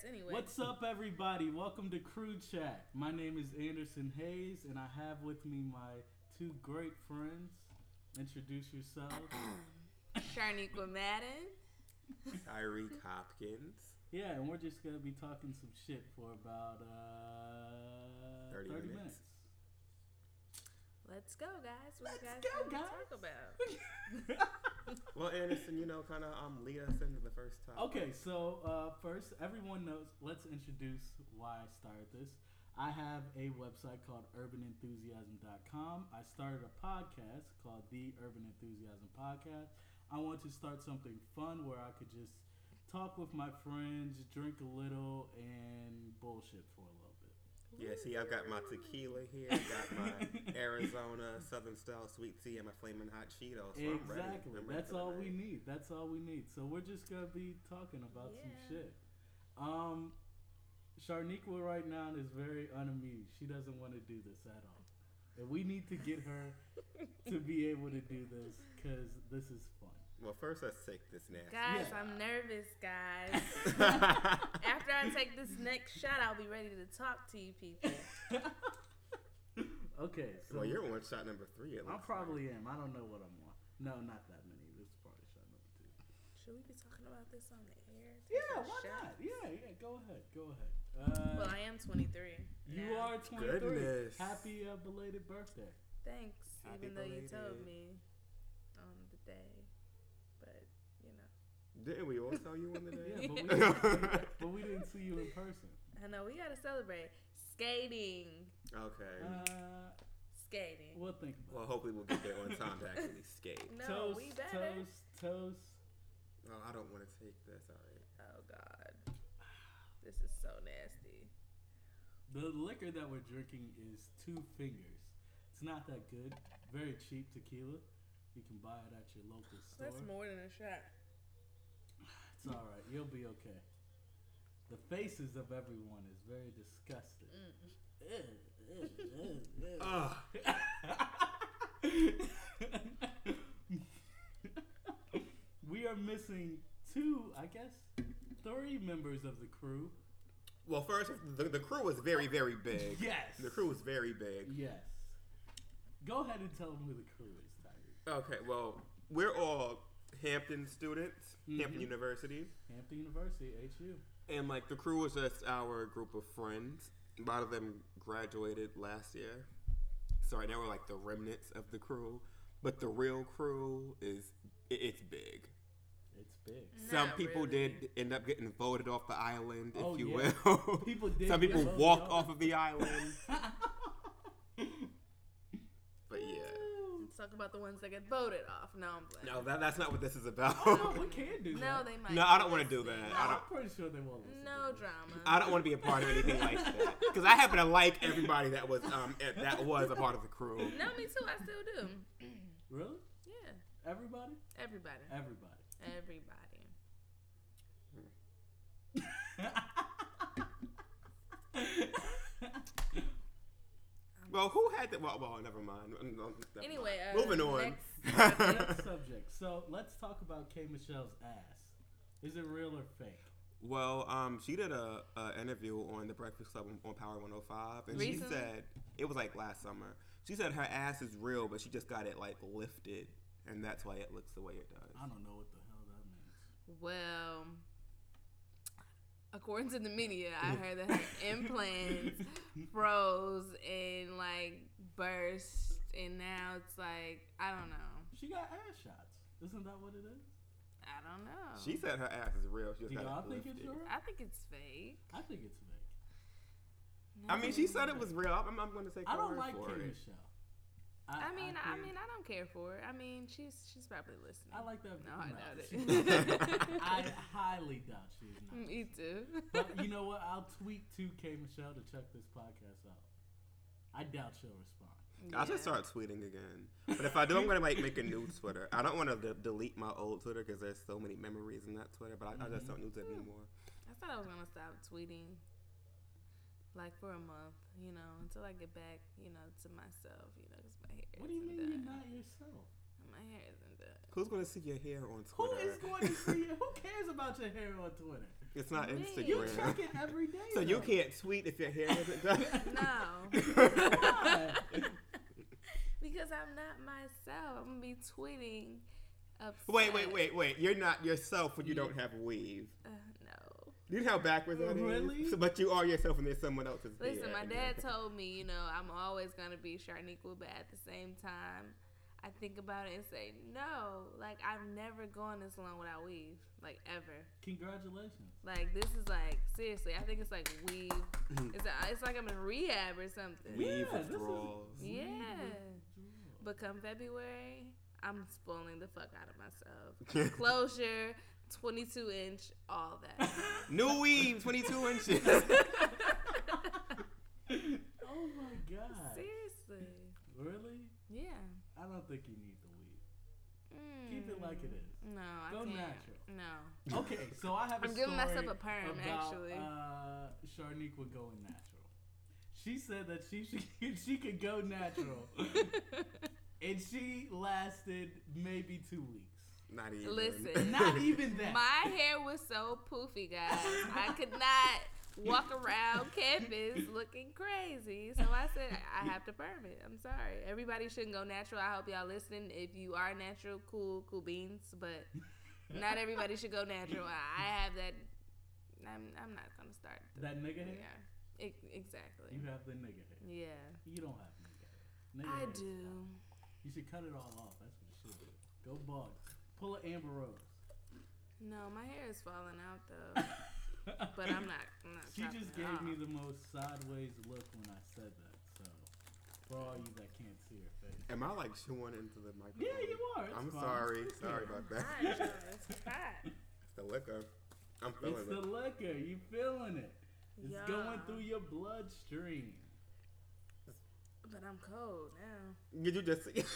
anyway. What's up, everybody? Welcome to Crew Chat. My name is Anderson Hayes, and I have with me my two great friends. Introduce yourselves. Sharniqua Madden. Tyreek Hopkins. Yeah, and we're just going to be talking some shit for about 30 minutes. Let's go, guys. What Let's you guys go, want to guys. talk about? Well, Anderson, kind of lead us into the first topic. Okay, so first, everyone knows, let's introduce why I started this. I have a website called urbanenthusiasm.com. I started a podcast called The Urban Enthusiasm Podcast. I want to start something fun where I could just talk with my friends, drink a little, and bullshit for a little bit. Yeah, see, I've got my tequila here. I got my Arizona Southern Style Sweet Tea and my Flamin' Hot Cheetos. So Exactly. I'm ready That's for the all we night. need. That's all we need. So we're just going to be talking about some Yeah. shit. Sharniqua right now is very unamused. She doesn't want to do this at all. And we need to get her to be able to do this because this is fun. Well, first, let's take this nasty. Guys, Yeah. I'm nervous, guys. After I take this next shot, I'll be ready to talk to you people. Okay, so Well, you're on shot number 3. It I looks probably am. I don't know what I'm on. No, not that many. This is probably shot number 2. Should we be talking about this on the air? Yeah, Taking why shots? not? Yeah, go ahead. Well, I am 23. You now. are 23. Goodness. Happy belated birthday. Thanks, Happy even though you belated. told me on the day. But, Didn't we all tell you on the day? Yeah, but we didn't see you in person. I know we got to celebrate. Skating. Okay. Skating. We'll think Well, about hopefully we'll get there on time to actually skate. it. No, Toast, we better. toast. Oh, I don't want to take this. All right. Oh, God. This is so nasty. The liquor that we're drinking is Two Fingers. It's not that good. Very cheap tequila. You can buy it at your local store. That's more than a shot. It's all right. You'll be okay. The faces of everyone is very disgusting. Ugh. We are missing 3 members of the crew. Well, first, the crew was very, very big. Yes. The crew was very big. Yes. Go ahead and tell them who the crew is, Tyreek. Okay, well, we're all Hampton students, Hampton University. Hampton University, HU. And, the crew was just our group of friends. A lot of them graduated last year. So right now we're the remnants of the crew. But the real crew it's big. It's big. Some Not people really. did end up getting voted off the island, if Oh, you yeah. will. People did Some get people voted walked off. off of the island. But yeah. Let's talk about the ones that get voted off. No, I'm playing. No, that's not what this is about. Oh, no, we can do that. No, they might. No, I don't want to do that. No, I'm pretty sure they won't listen. No to this. drama. I don't want to be a part of anything like that because I happen to like everybody that was a part of the crew. No, me too. I still do. Really? Yeah. Everybody? Everybody. Everybody. Everybody. Well, who had that? Well, never mind. No, never Anyway, mind. Moving on. next Next subject. So let's talk about K. Michelle's ass. Is it real or fake? Well, she did a interview on the Breakfast Club on Power 105, and Recently? she said it was last summer. She said her ass is real, but she just got it lifted, and that's why it looks the way it does. I don't know what the hell that means. Well, according to the media, I heard that her implants froze and burst, and now it's I don't know. She got ass shots. Isn't that what it is? I don't know. She said her ass is real. She just Do got y'all it think lifted. it's real? I think it's fake. I think it's fake. I mean, she said it was real. I'm going to take her I don't word like for K. it. Michelle. I mean, I think- don't care for her. I mean, she's probably listening. I like that. No, I doubt it. I highly doubt she's not. Me too. But you know what? I'll tweet to K. Michelle to check this podcast out. I doubt she'll respond. I'll just start tweeting again. But if I do, I'm going to make a new Twitter. I don't want to delete my old Twitter because there's so many memories in that Twitter, but I just don't use it anymore. I thought I was gonna stop tweeting, for a month, until I get back, to myself, because my hair. What do you isn't mean you're done. not yourself? My hair isn't done. Who's going to see your hair on Who Twitter? is going to see it? Who cares about your hair on Twitter? It's not Wait. You Instagram. check it every day. So you though. can't tweet if your hair isn't done. No. Why? Because I'm not myself. I'm going to be tweeting upset. Wait. You're not yourself when you don't have a weave. No. You know how backwards that is? Really? So, but you are yourself and there's someone else's Listen, hair. my dad told me, you know, I'm always going to be Sharniqua, but at the same time, I think about it and say, no, like, I've never gone this long without weave, like, ever. Congratulations. Like, this is like, seriously, I think it's like weave. It's like I'm in rehab or something. Weave Yeah, this is- withdrawals. Yeah. But come February, I'm spoiling the fuck out of myself. Closure, 22-inch, all that. New weave, 22 inches. Oh my god. Seriously. Really? Yeah. I don't think you need the weave. Keep it Mm. like it is. No, I Go can't. natural. No. Okay, so I have a I'm giving myself story a perm, about, actually. Sharniqua going natural. She said that she could go natural, and she lasted maybe 2 weeks. Not even. Listen. Not even that. My hair was so poofy, guys. I could not walk around campus looking crazy. So I said, I have to perm it. I'm sorry. Everybody shouldn't go natural. I hope y'all listening. If you are natural, cool beans. But not everybody should go natural. I have that. I'm not going to start. That nigga hair? Yeah. Exactly. You have the nigga hair. Yeah. You don't have nigga hair. Nigga I hair is do. fine. You should cut it all off. That's what you should do. Go bald. Pull an Amber Rose. No, my hair is falling out though. But I'm not She chopping just it gave off. me the most sideways look when I said that. So, for all you that can't see her face. Am I like chewing into the microphone? Yeah, you are. It's I'm fine. sorry. It's Sorry okay. about that. Fine, Joe, it's fine. It's the liquor. I'm feeling It's it. the liquor. You feeling it. It's Yeah. going through your bloodstream. But I'm cold now. Did you just see?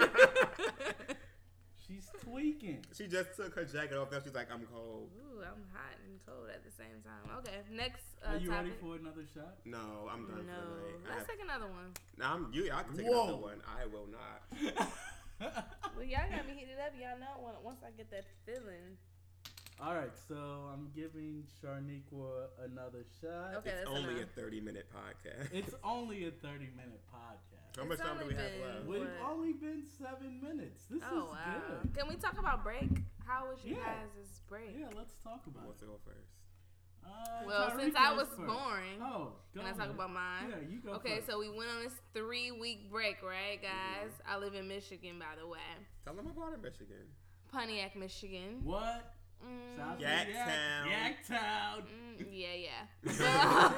She's tweaking. She just took her jacket off. Now she's like, I'm cold. Ooh, I'm hot and cold at the same time. Okay, next Are you topic. ready for another shot? No, I'm done for the No, night. let's take another one. I can take Whoa. another one. I will not. Well, y'all got me heated up. Y'all know once I get that feeling. All right, so I'm giving Sharniqua another shot. Okay, It's that's only enough. a 30-minute podcast. It's only a 30-minute podcast. How much It's time do we only have been- left? We've What? only been 7 minutes. This Oh is wow! good. Can we talk about break? How was you Yeah. guys' break? Yeah, let's talk Who about wants it. to go first? Well, Tyreek since I goes was first. boring, Oh, go can I talk ahead. about mine? Yeah, you go Okay, first. so we went on this 3-week break, right, guys? I live in Michigan, by the way. Tell them about it, Michigan. Pontiac, Michigan. What? South Yaktown. Yaktown. Yeah.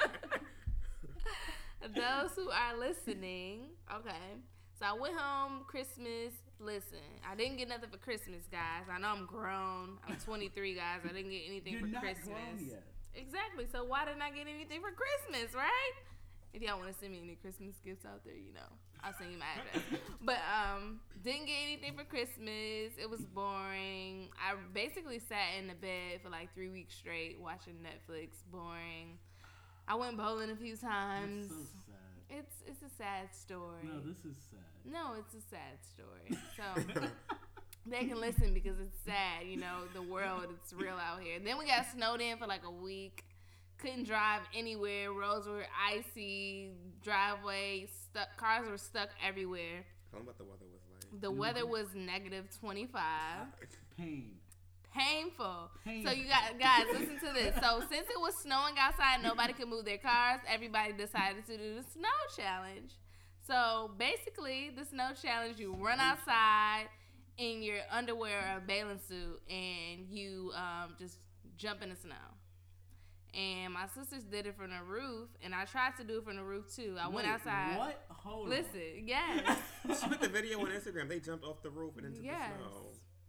Those who are listening, okay. So I went home Christmas. Listen, I didn't get nothing for Christmas, guys. I know I'm grown. I'm 23, guys. I didn't get anything You're for not Christmas. grown yet. Exactly. So why didn't I get anything for Christmas, right? If y'all want to send me any Christmas gifts out there, you know, I'll send you my address. But didn't get anything for Christmas. It was boring. I basically sat in the bed for like 3 weeks straight watching Netflix. Boring. I went bowling a few times. That's so sad. It's a sad story. No, this is sad. No, it's a sad story. So they can listen because it's sad. You know, the world, it's real out here. Then we got snowed in for like a week. Couldn't drive anywhere. Roads were icy. Driveway stuck. Cars were stuck everywhere. Tell them what the weather was like. The weather was negative 25. Pain. Painful. Painful. So you guys, listen to this. So since it was snowing outside, nobody could move their cars. Everybody decided to do the snow challenge. So basically, the snow challenge, you run outside in your underwear or a bathing suit, and you just jump in the snow. And my sisters did it from the roof, and I tried to do it from the roof too. I went Wait, outside. What? Hold Listen, yes, She put the video on Instagram. They jumped off the roof and into yes. the snow.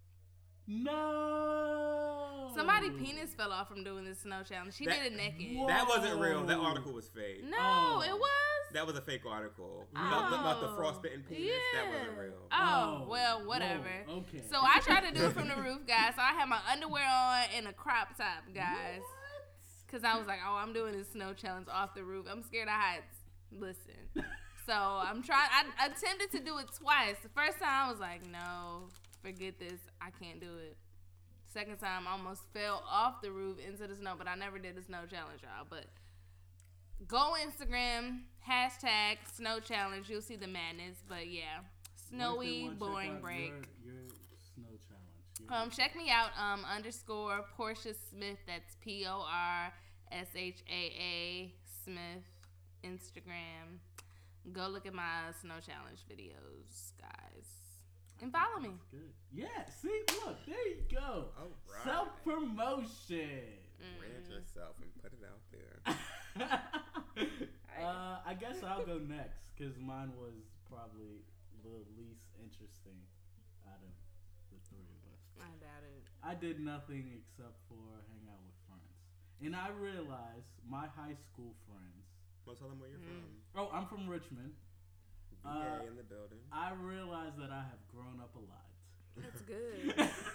No. Somebody's penis fell off from doing this snow challenge. She That- did it naked. Whoa. That wasn't real. That article was fake. No, Oh. it was. That was a fake article. Oh. About the frostbitten penis. That wasn't real. Oh, well, whatever. Whoa, okay. So I tried to do it from the roof, guys. So I had my underwear on and a crop top, guys. What? Because I was like, oh, I'm doing this snow challenge off the roof. I'm scared of heights. Listen. So I'm trying. I attempted to do it twice. The first time I was like, no, forget this. I can't do it. Second time, I almost fell off the roof into the snow, but I never did the snow challenge, y'all. But go Instagram, hashtag snow challenge. You'll see the madness. But yeah, snowy, boring break. Your snow challenge. Check me out, _ Portia Smith. That's PORSHAA Smith, Instagram. Go look at my snow challenge videos, guys. And follow me. That's good. Yeah, see, look, there you go. All right. Self-promotion. Brand yourself and put it out there. I guess I'll go next because mine was probably the least interesting out of the three of us. I doubt it. I did nothing except for hang out with friends. And I realized my high school friends. Well, tell them where you're from. Oh, I'm from Richmond. VA in the building. I realized that I have grown up a lot. That's good.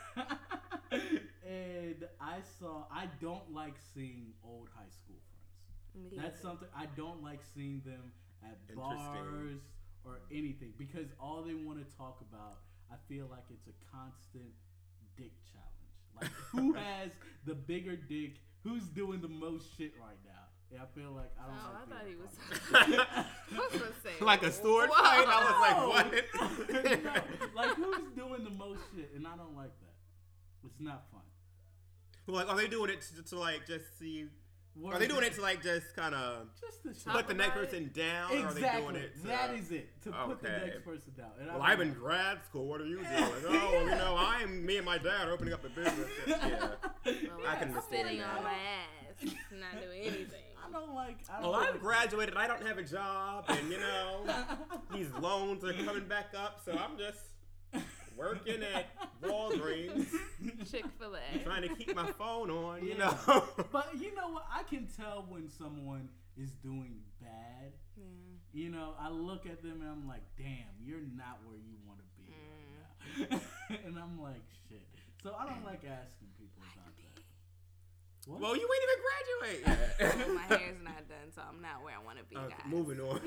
And I don't like seeing old high school friends. That's something I don't like seeing them at bars or anything because all they want to talk about, I feel like it's a constant dick challenge. Like who has the bigger dick? Who's doing the most shit right now? Yeah, I feel like I don't. Oh, like I thought he was. I was gonna say Like a sword Whoa. fight? I was like, what? no, like who's doing the most shit? And I don't like that. It's not fun. Like, are they doing it to like just see? What Are they is doing it to like just kind of just the shit? put the next about it? person down? Exactly. Or are they doing it to, that is it. To put the Okay. next person down. And Well, I'm in grad school. What are you doing? Oh, well, you know, me and my dad are opening up a business. Yeah. Well, I can I'm understand sitting that. on my ass, not doing anything. I don't like. Well, I've graduated. I don't have a job, and you know, these loans are coming back up. So I'm just working at Walgreens, Chick-fil-A. trying to keep my phone on. You Yeah. know. But you know what? I can tell when someone is doing bad. Yeah. You know, I look at them and I'm like, damn, you're not where you want to be right now. And I'm like, shit. So I don't like asking people about that. What? Well, you ain't even graduate yet. My hair's not done, so I'm not where I want to be, guys. Moving on.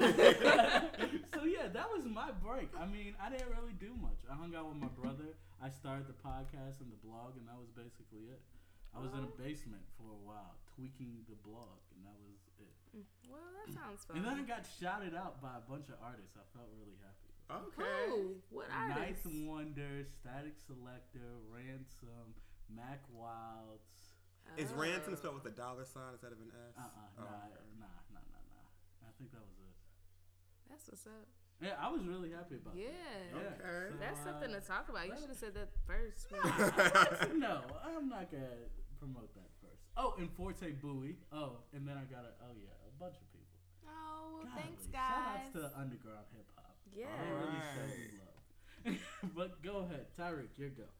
So yeah, that was my break. I mean, I didn't really do much. I hung out with my brother. I started the podcast and the blog, and that was basically it. I was in a basement for a while, tweaking the blog, and that was it. Well, that sounds fun. And then I got shouted out by a bunch of artists. I felt really happy. Okay. Who? What artists? Ninth Wonder, Static Selector, Ransom, Mac Wilds. Is Oh. ransom spelled with a $sign instead of an S? Nah. okay. I think that was it. That's what's up. Yeah, I was really happy about Yeah. that. Okay. That's something to talk about. You should have said that first. No, I'm not gonna promote that first. Oh, and Forte Bowie. Oh, and then I got a bunch of people. Oh, well, thanks, Golly, guys. Shout outs to underground hip hop. Yeah. They really Alright. showed me love. But go ahead, Tyreek, your go.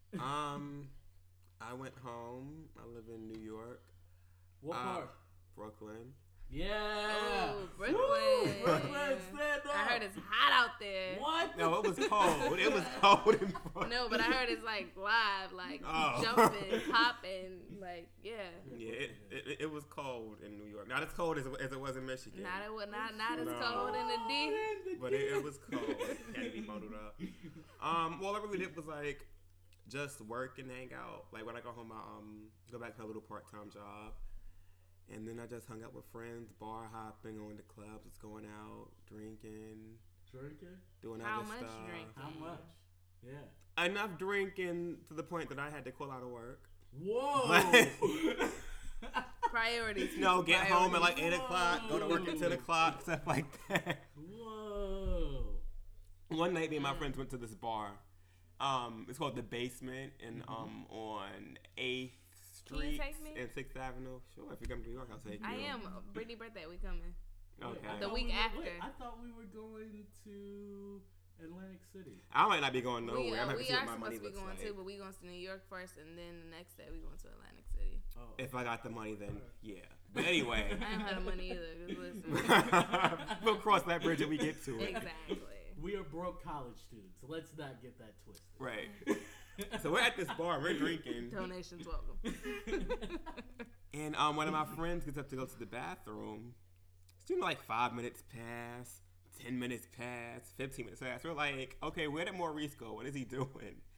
I went home. I live in New York, What part? Brooklyn. Yeah. Oh, Brooklyn. Woo, Brooklyn, stand up. I heard it's hot out there. What? No, it was cold. It was cold in Brooklyn. No, but I heard it's like live, like Oh. jumping, popping, like yeah. Yeah, it was cold in New York. Not as cold as it was in Michigan. Not as No. cold in the D. But it was cold. Had to be bundled up. All I really did was like just work and hang out. Like when I go home, I go back to a little part-time job, and then I just hung out with friends, bar hopping, going to clubs, just going out, drinking, doing How other much stuff. drinking? How much? Yeah. Enough drinking to the point that I had to call out of work. Whoa. Priorities. No, people, get home at like priorities. 8 o'clock, go to work at 10 o'clock, stuff like that. Whoa. One night, me and my friends went to this bar. It's called The Basement, and on 8th Can you Street take me? and 6th Avenue. Sure, if you come to New York, I'll take you. I am. Brittany birthday, we coming. Okay. Wait, I The thought week we were- after. wait, I thought we were going to Atlantic City. I might not be going nowhere. We I'm are gonna see what my supposed money to be looks going like. too, but we going to New York first, and then the next day we going to Atlantic City. Oh. If I got the money, then yeah. But anyway, I don't have the money either. 'Cause listen. we'll cross that bridge when we get to it. Exactly. We are broke college students. Let's not get that twisted. Right. So we're at this bar, we're drinking, Donations welcome. and one of my friends gets up to go to the bathroom. It's like 5 minutes pass, 10 minutes pass, 15 minutes pass. We're like, okay, where did Maurice go? What is he doing?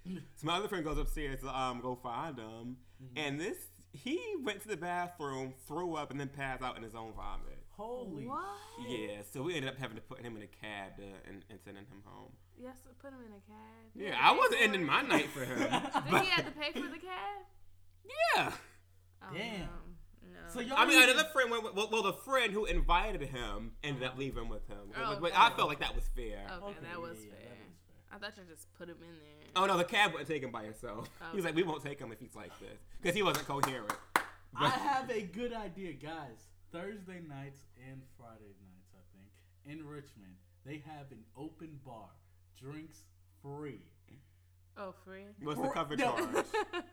So my other friend goes upstairs to go find him, and he went to the bathroom, threw up, and then passed out in his own vomit. Holy What? Yeah, so we ended up having to put him in a cab and sending him home. Yes, put him in a cab. Yeah, I wasn't ending my night for him. Did he have to pay for the cab? Yeah. Oh, Damn. No. So y'all I mean, need- another friend went. Well, the friend who invited him ended up leaving with him. Oh, But okay. I felt like that was fair. Okay, that was yeah, fair. that is fair. I thought you just put him in there. Oh no, the cab wouldn't take him by himself. He was Okay. like, "We won't take him if he's like this," because he wasn't coherent. I have a good idea, guys. Thursday nights and Friday nights, I think, in Richmond, they have an open bar, drinks free, Oh, free? What's the cover No. charge?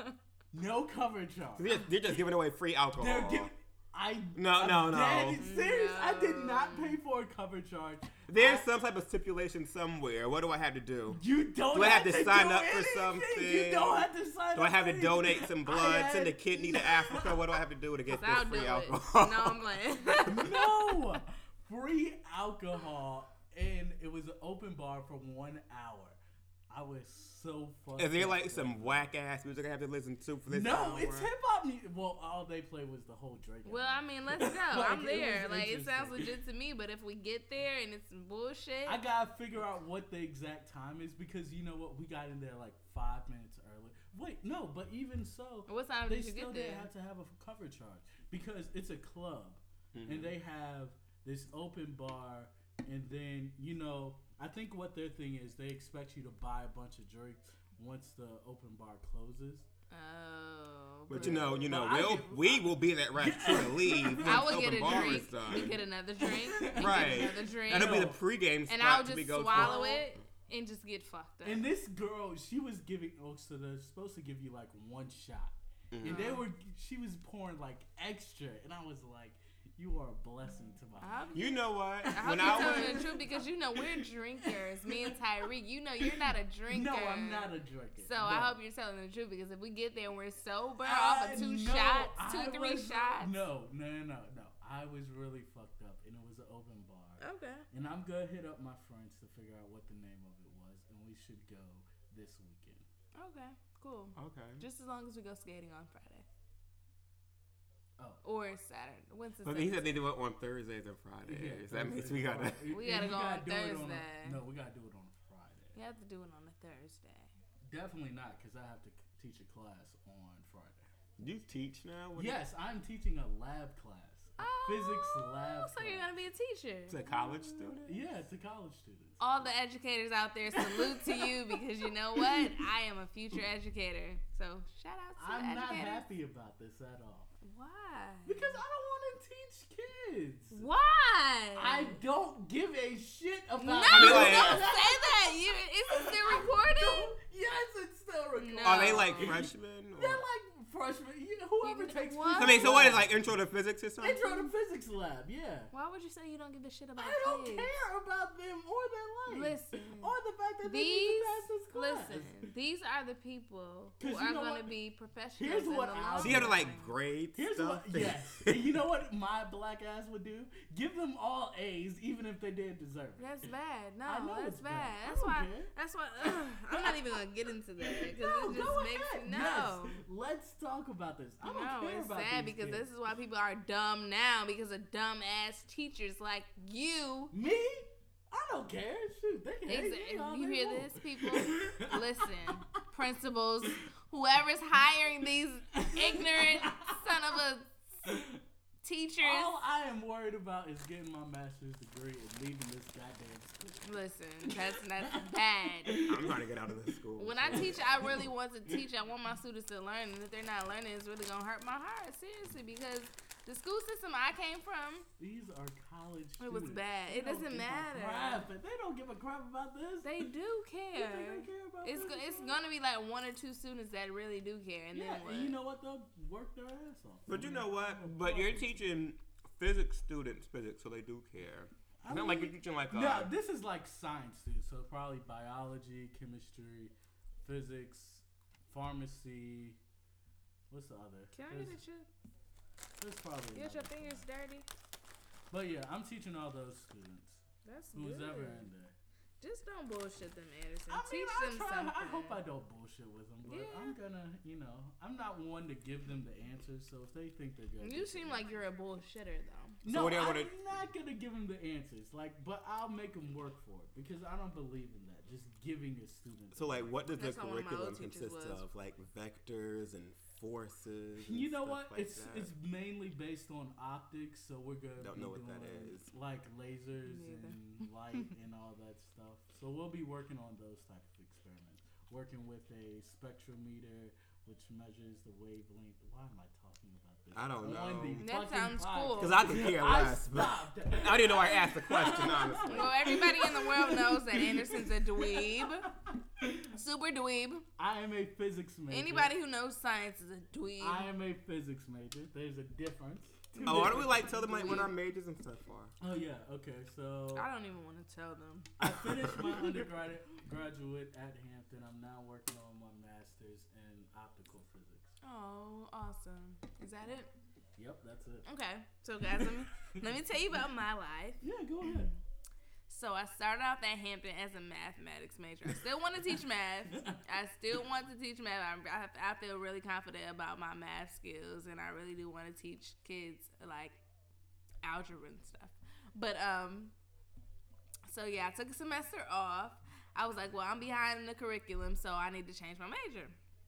no cover charge. They're just giving away free alcohol. They're giving. No. I'm dead serious. I did No. not pay for a cover charge. There's some type of stipulation somewhere. What do I have to do? You don't. Do I have to sign do up for anything. something? You don't have to sign up. Do I have for to donate anything. some blood, I send a had- kidney to Africa? What do I have to do to get this I'll do free it. alcohol? No, I'm playing. No, free alcohol, and it was an open bar for 1 hour. I was so fucked. Is there up. like some whack ass music I have to listen to for this No, hour? it's hip hop music. Well, all they play was the whole Drake. Well, I mean, let's go. Like, I'm it there. was Like, it sounds interesting. legit to me, but if we get there and it's some bullshit. I gotta figure out what the exact time is because you know what, we got in there like 5 minutes early. Wait, no, but even so, What time they did you still get didn't there? have to have a cover charge because it's a club Mm-hmm. and they have this open bar, and then you know, I think what their thing is, they expect you to buy a bunch of drinks once the open bar closes. Oh. But you know, But I we will be that right to leave. Once I will open get a bar drink. is done. You get another drink. You Right. Get another drink. That'll be the pregame spot and I'll we just go swallow to. it and just get fucked up. And this girl, she was giving. Oh, so they're supposed to give you like one shot, and they were. She was pouring like extra, and I was like, "You are a blessing to my I life." hope, You know what? I hope When you're I telling went, the truth because you know we're drinkers. Me and Tyreek, you know you're not a drinker. No, I'm not a drinker. So no. I hope you're telling the truth because if we get there and we're sober off of two No, shots, I 2-3 was- shots. No. I was really fucked up, and it was an open bar. Okay. And I'm gonna hit up my friends to figure out what the name of it was, and we should go this weekend. Okay. Cool. okay. Just as long as we go skating on Friday. Oh. Or Saturday. When's the But he said Saturday? they do it on Thursdays and Fridays. Yeah, That means Thursday, we gotta. Friday. We gotta And go you on gotta do it Thursday. no, we gotta do it on a Friday. You have to do it on a Thursday. Definitely not, because I have to teach a class on Friday. You teach now? What Yes, I'm teaching a lab class, a physics lab. So you're gonna be a teacher. To college student? Yeah, to college students. All the educators out there, salute to you because you know what? I am a future educator. So shout out to I'm the not educators. happy about this at all Why? because I don't want to teach kids. Why? I don't give a shit about. No, I mean, like- don't say that. Is it still recorded? Yes, it's still recorded. No. Are they like freshmen? They're Or? like freshmen. Whoever takes what? I mean, so what is like intro to physics or something? Intro to physics lab, yeah. Why would you say you don't give a shit about I don't kids? care about them or their life. Listen. Or the fact that they need These, to pass this class. listen, these are the people who 'Cause you are know going to what? be professionals. Here's in what the I'll long So you have to like run. grade Here's stuff? what, yes. And you know what my black ass would do? Give them all A's, even if they didn't deserve it. That's bad. No, I know that's it's bad. bad. I That's don't why. care. That's why. I'm not even gonna get into that because No, it just go makes ahead. no. Yes. Let's talk about this. I don't No, care it's about sad these because kids. this is why people are dumb now because of dumb ass teachers like you. Me? I don't care. Shoot, they can hate me all You they hear want. this, people? Listen, principals, whoever's hiring these ignorant son of a teachers. All I am worried about is getting my master's degree and leaving this goddamn school. Listen, that's bad. I'm trying to get out of this school. When I teach, I really want to teach. I want my students to learn, and if they're not learning, it's really gonna hurt my heart, seriously, because the school system I came from, These are college students. it was bad. They It don't doesn't give a matter. crap. They don't give a crap about this. They do You care. think they care about It's this? it's gonna be like 1 or 2 students that really do care, and Yeah, then what? and you know what? They'll work their ass off. But you know what? But you're teaching physics students physics, so they do care. It's not like you're teaching like No, this is like science too. So probably biology, chemistry, physics, pharmacy. What's the other? Can I get a chip? There's probably. Get your another. fingers dirty. But yeah, I'm teaching all those students. That's Who's good. ever in there. Just don't bullshit them, Anderson. I mean, Teach them something. I hope I don't bullshit with them, but Yeah. I'm gonna, I'm not one to give them the answers. So if they think they're good, You seem like you're a bullshitter, though. no, what do you I'm wanna- not gonna give them the answers. But I'll make them work for it because I don't believe in that. Just giving a student. So, like, what does the That's how one of my curriculum old teachers consist was. of? Like, vectors and forces? And You know stuff what? like It's that? it's mainly based on optics, so we're gonna Don't be know what that doing, is. like lasers Me either. and light and all that stuff. So we'll be working on those type of experiments. Working with a spectrometer, which measures the wavelength. Why am I talking about this? I don't on know. the That fucking sounds podcast? cool. Because I could care less. But stopped. I didn't know I asked the question, honestly. Well, everybody in the world knows that Anderson's a dweeb. Super dweeb. I am a physics major. Anybody who knows science is a dweeb. I am a physics major. There's a difference. Two Oh, why don't we, different- like, tell them, like, what our majors and stuff are? Oh, yeah. Okay, so I don't even want to tell them. I finished my undergraduate at Hampton. I'm now working on my master's in optical physics. Oh, awesome. Is that it? Yep, that's it. Okay. So, guys, let me tell you about my life. Yeah, go ahead. So I started off at Hampton as a mathematics major. I still want to teach math. I still want to teach math. I feel really confident about my math skills, and I really do want to teach kids like algebra and stuff. But so yeah, I took a semester off. I was like, well, I'm behind in the curriculum, so I need to change my major.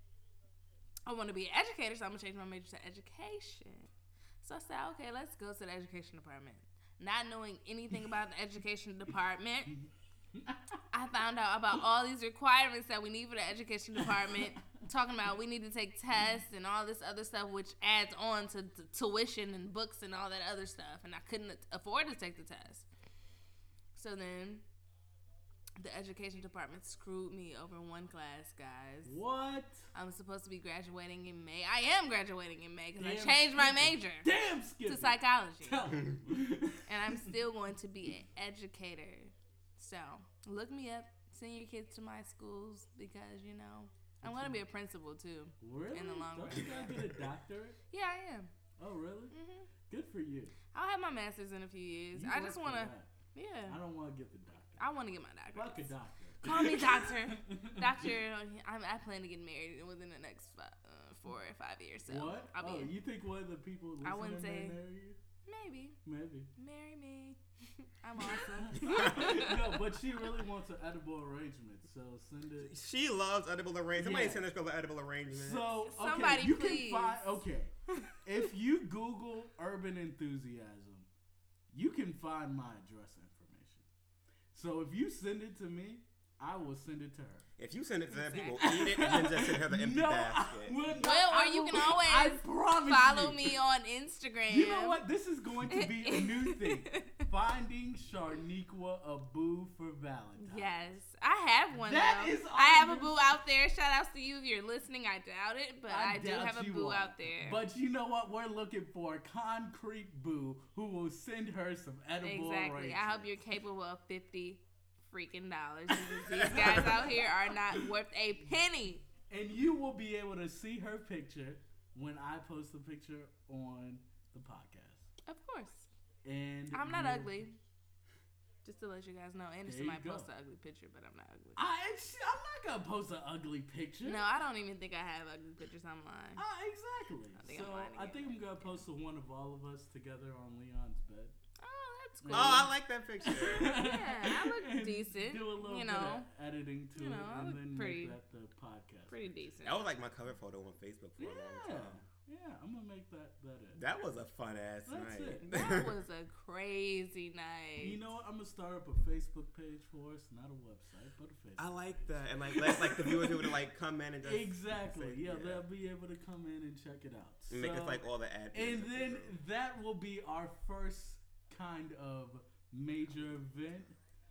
I want to be an educator, so I'm gonna change my major to education. So I said, okay, let's go to the education department. Not knowing anything about the education department, I found out about all these requirements that we need for the education department. Talking about we need to take tests and all this other stuff, which adds on to tuition and books and all that other stuff. And I couldn't afford to take the test. So then the education department screwed me over one class, guys. What? I'm supposed to be graduating in May. I am graduating in May because I Damn, changed my Skippy. major Damn, Skippy. to psychology. Tell him. And I'm still going to be an educator. So look me up. Send your kids to my schools because, I'm going to be a principal too. Really? In the long Don't run. you gotta get a doctorate? Yeah, I am. Oh, really? Hmm. Good for you. I'll have my master's in a few years. You I work just for want to, that. yeah. I don't want to get the doctorate. I want to get my doctorate. Fuck a doctor. Call me doctor. Doctor, I plan to get married within the next 4 or 5 years. So What? I'll be You think one of the people listening wouldn't may say- marry you? maybe. Maybe. Marry me. I'm awesome. No, but she really wants an edible arrangement, so send it. She loves edible arrangements. Somebody Yeah. send us girl an edible arrangement. So, okay, Somebody you please. can find, if you Google urban enthusiasm, you can find my address information. So if you send it to me, I will send it to her. If you send it to them, people eat it and then just send her the empty basket. Or you can always I promise follow you. me on Instagram. You know what? This is going to be a new thing. Finding Sharniqua a boo for Valentine's. Yes, I have one. That though. is I have a awesome. boo out there. Shout outs to you if you're listening. I doubt it, but I do doubt have a you boo are. out there. But you know what? We're looking for a concrete boo who will send her some edible Exactly. I hope arrangements. you're capable of $50 freaking dollars. Because these guys out here are not worth a penny. And you will be able to see her picture when I post the picture on the podcast. Of course. And I'm not you'll- ugly. Just to let you guys know, Anderson There you might go. post an ugly picture, but I'm not ugly. I'm not gonna post an ugly picture. No, I don't even think I have ugly pictures online. Exactly. I think so I'm lying I again. think I'm gonna post the one of all of us together on Leon's bed. Oh, that's Oh, cool. I like that picture. Yeah, I look And decent. Do a little you bit know, of editing to You it, know, I and look then pretty- make that the podcast. pretty decent. That was like my cover photo on Facebook for a long Yeah, time. yeah. I'm gonna make that it. That was a fun ass That's night. it. That was a crazy night. You know what? I'm gonna start up a Facebook page for us, not a website, but a Facebook. I like that, and like let like the viewers able to like come in and just Exactly. say, Yeah, they'll be able to come in and check it out. and make us So- like all the ad. And then that will be our first kind of major event.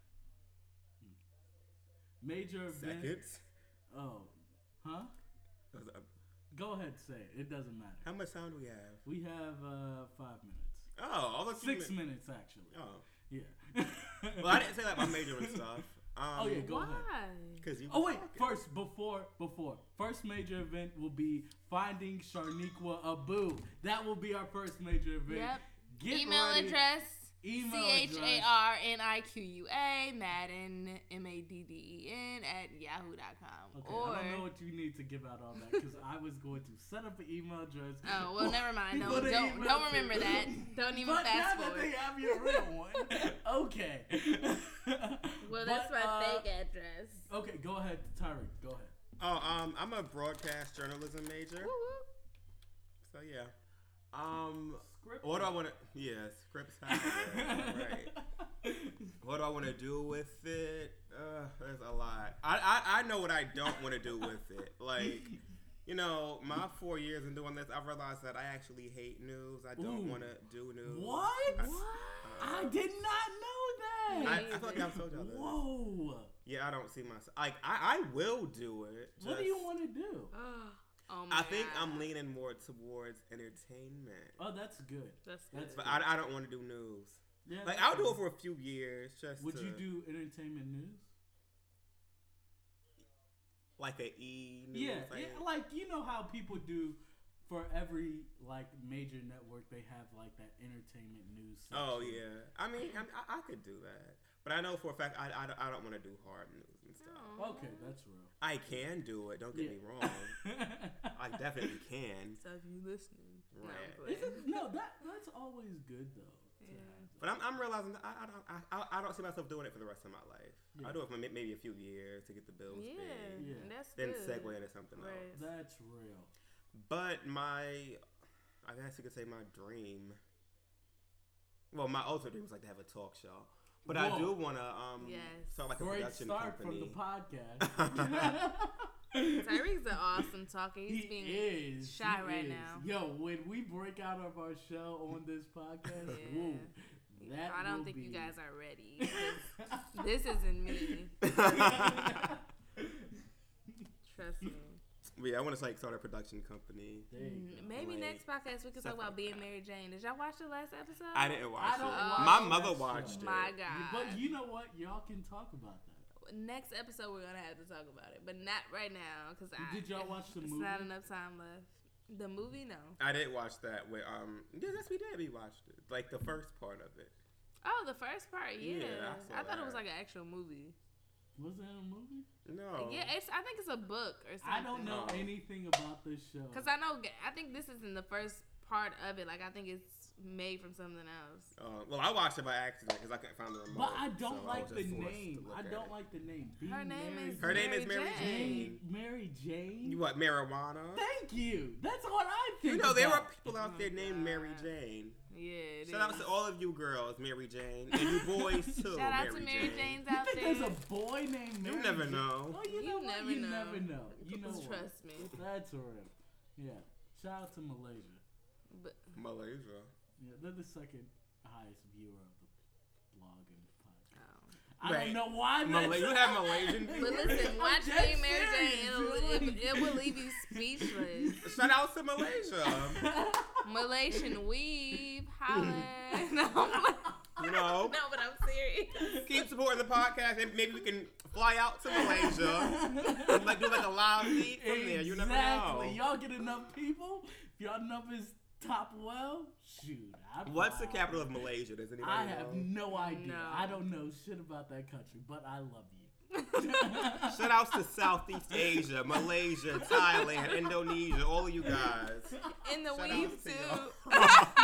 Major event. seconds. Oh, huh? Go ahead, say it. It doesn't matter. How much time do we have? We have 5 minutes. Oh, all the 6 minutes actually. Oh, Yeah. well, I didn't say like my major and stuff. Oh yeah, go Why? ahead. Because you. Oh wait, before first major event will be finding Sharniqua a boo. That will be our first major event. Yep. Get Email ready. address Email CHARNIQUA, Madden, MADDEN @yahoo.com. Okay, or I don't know what you need to give out all that because I was going to set up an email address. oh well, never mind. No, for the don't email remember to- that. Don't even But fast now that forward. they have your real one, okay. Well, that's But, my fake address. Okay, go ahead, Tyreek. Go ahead. Oh, I'm a broadcast journalism major. Woo woo. So yeah. Script. What do I want to? Yeah, scripts have it, right. What do I want to do with it? There's a lot. I know what I don't want to do with it. Like, you know, my 4 years in doing this, I've realized that I actually hate news. I don't Ooh. want to do news. What? What? I did not know that. I feel like I've told y'all this. Whoa. Yeah, I don't see myself. Like, I will do it. What do you want to do? Oh my I think God. I'm leaning more towards entertainment. Oh, that's good. That's That's good. But I don't want to do news. Yeah, Like, that's I'll do good. it for a few years. Just Would to, you do entertainment news? like a E news? Yeah, like you know how people do for every like major network, they have like that entertainment news section. Oh yeah, I mean, I could do that, but I know for a fact I don't want to do hard news and stuff. Okay, that's real. I can do it. Don't get me wrong. I definitely can. So if you listening, Right. That's always good though. Yeah. But I'm realizing that I don't see myself doing it for the rest of my life. Yeah. I'll do it for maybe a few years to get the bills Yeah, paid, Yeah. that's then good. segue into something Right. else. That's real. But I guess you could say my dream. Well, my ultimate dream is like to have a talk show. But I Whoa. do want to Yes. start like a Great production start company. from the podcast. Tyreek's an awesome talker. He's He being is shy he right is. now. Yo, when we break out of our shell on this podcast, Yeah. woo, that I don't will think be... you guys are ready. 'Cause this isn't me. Trust me. But yeah, I want to like start a production company. There you go. Maybe Like, next podcast we can talk stuff about like being that. Mary Jane. Did y'all watch the last episode? I didn't watch I it. don't watch My that mother show. watched it. My God. But you know what? Y'all can talk about that. Next episode we're gonna have to talk about it, but not right now because Did y'all watch the it's movie? not enough time left. The movie, no. I didn't watch that. With yes, we did. We watched it, like the first part of it. Oh, the first part, yeah. Yeah, I saw I thought it was that. like an actual movie. Was that a movie? No. Yeah, I think it's a book or something. I don't know Oh. anything about this show. Cause I think this is in the first part of it. Like I think it's made from something else. Well, I watched it by accident because I couldn't find the remote. But I don't so like was the just forced to name. look I at don't it. like the name. Her name is Her name is Mary Mary Jane. Mary Jane. You what? Marijuana. Thank you. That's what I think. You know there were about. people out there named Mary Jane. Yeah. It Shout out is. to all of you girls, Mary Jane, and you boys too. Shout out Mary to Mary Jane. Jane's You out think there. there's a boy named Mary You never Jane? know. Oh, you You know what? never You know. never know. You know Just what? trust me. That's real. Yeah. Shout out to Malaysia. But Malaysia. Yeah, they're the second highest viewer of the blog and podcast. oh. I Wait, don't know why. You have Malaysian But viewers? listen, watch dead Being Mary serious. Jane. It will leave you speechless. Shout out to Malaysia. Malaysian weave, holla. No, I'm like, You know, no, but I'm serious. keep supporting the podcast, and maybe we can fly out to Malaysia and like do like a live feed from there. You never know. Exactly. Y'all get enough people. If y'all numbers top well, shoot. What's the capital of Malaysia? Does anybody I know? have no idea. No. I don't know shit about that country, but I love you. Shout outs to Southeast Asia, Malaysia, Thailand, Indonesia, all of you guys. In the Shout weave outs to too.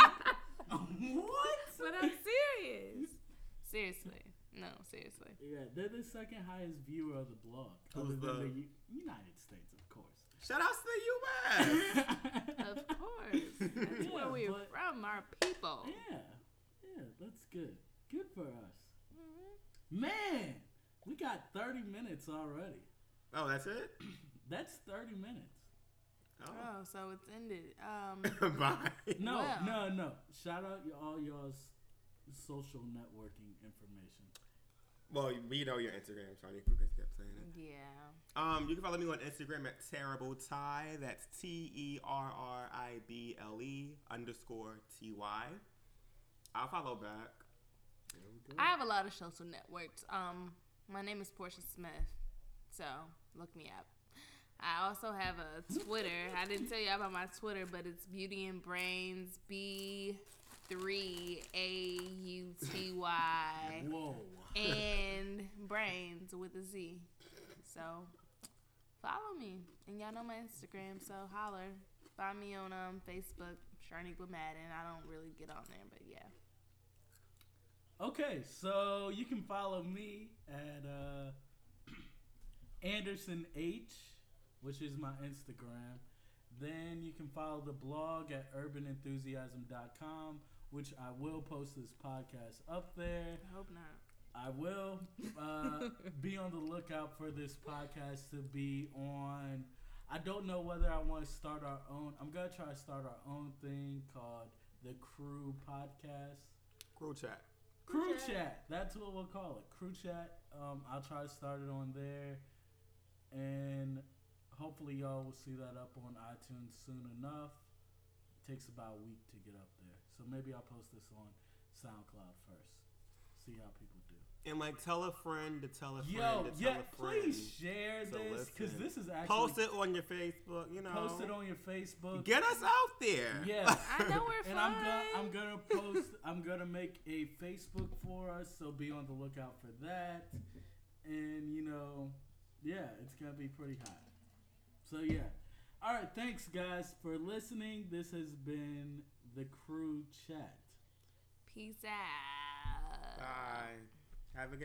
What? But I'm serious. Seriously. No, seriously. Yeah, they're the second highest viewer of the blog. Who's other than the- the United States, of course. Shout outs to the U.S. Of course. That's Yeah, where we're but- from, our people. Yeah, that's good. Good for us. Mhm. Man, we got 30 minutes already. Oh, that's it? That's 30 minutes. Oh. Oh, so it's ended. Bye. No, Wow. no. Shout out all y'all's social networking information. Well, we know your Instagram, Shawnee Lucas kept saying it. Yeah. You can follow me on Instagram at Terrible Ty. That's TerriBle_TY. I'll follow back. There we go. I have a lot of social networks. My name is Portia Smith, so look me up. I also have a Twitter. I didn't tell you about my Twitter, but it's Beauty and Brains B3AUT. Y. Whoa. And Brains with a Z. So follow me. And y'all know my Instagram, so holler. Find me on Facebook, Sharniqua Madden. I don't really get on there, but yeah. Okay, so you can follow me at Anderson H, which is my Instagram. Then you can follow the blog at urbanenthusiasm.com, which I will post this podcast up there. I hope not. I will be on the lookout for this podcast to be on. I don't know whether I want to start our own. I'm going to try to start our own thing called the Crew Podcast. Crew Chat. Crew Chat. That's what we'll call it. Crew Chat. I'll try to start it on there. And hopefully y'all will see that up on iTunes soon enough. It takes about a week to get up there. So maybe I'll post this on SoundCloud first. See how people do. And like tell a friend to tell a friend to yeah, tell a friend. please share this because this is actually post it on your Facebook. You know, post it on your Facebook. Get us out there. Yeah, I know we're and fun. I'm gonna post. I'm gonna make a Facebook for us, so be on the lookout for that. And yeah, it's gonna be pretty hot. So yeah, all right. Thanks guys for listening. This has been the Crew Chat. Peace out. Bye. Have a good